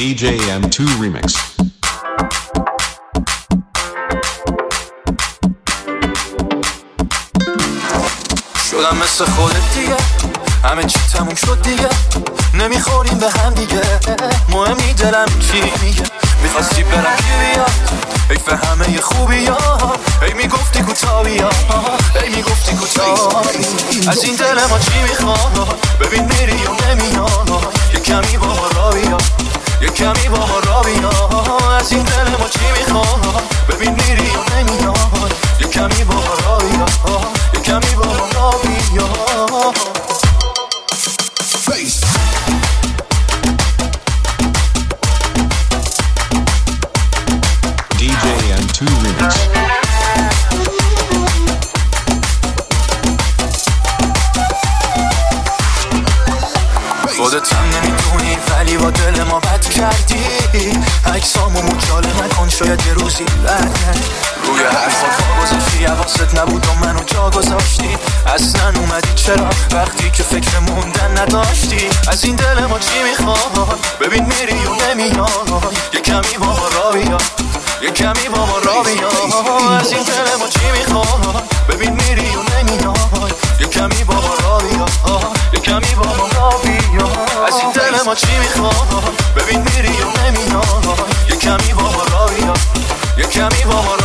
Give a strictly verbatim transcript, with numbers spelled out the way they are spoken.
دی جی ام تو Remix. شدم مثل خودت دیگه، همه چی تموم شد دیگه، نمیخوریم به هم دیگه، مهم نی دلم چی میگه، میخواستی برم کی بیاد، ای فهمه یه خوبی ها، ای میگفتی کوتاهی ها، ای میگفتی کوتاهی، از این دل ما چی میخواد، ببین میری و نمیاد، یه کمی با ما را بیا، یه کمی با ما را بیا، از این دل ما چی میخواد، ببین میری و نمیاد، یه کمی با ما را بیا، یه کمی با ما را بیا. دی جی ام تو Remix. خودت هم نمیدونی ولی با دل ما بد کردی، عکسامو مکاله نکن شاید یه روزی برگردی، روی حرفات ها گذاشتی حواست نبود و منو جا گذاشتی، اصلا اومدی چرا وقتی که فکر موندن نداشتی، از این دل ما چی میخواد، ببین میری و نمیاد، یه کمی با ما را بیا، یه کمی با ما را بیا، از این دل ما چی میخواد، ببین میری و نمیاد، یه کمی با ما را بیا، یه کمی با ما را بیا، از این دل ما چی میخواد، ببین میری و نمیاد، یه کمی با ما را بیا، یه کمی با ما